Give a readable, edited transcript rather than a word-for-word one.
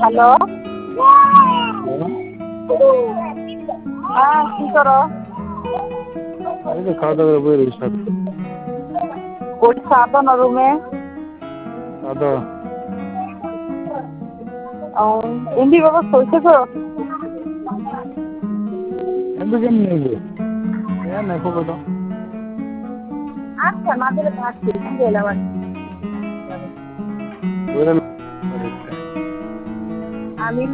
Hello, হ্যাঁ কি করো? এই তো খাওয়া দাওয়া করে বেরিয়েছি সব। ওই সাদা না রুমে? খাওয়া দাওয়া এমবি বাবা কইছে তো? এমনি কেমনি নেবে? না খুব তো আচ্ছা মাঝে ভাবছি গেলাম আর ওরা আমি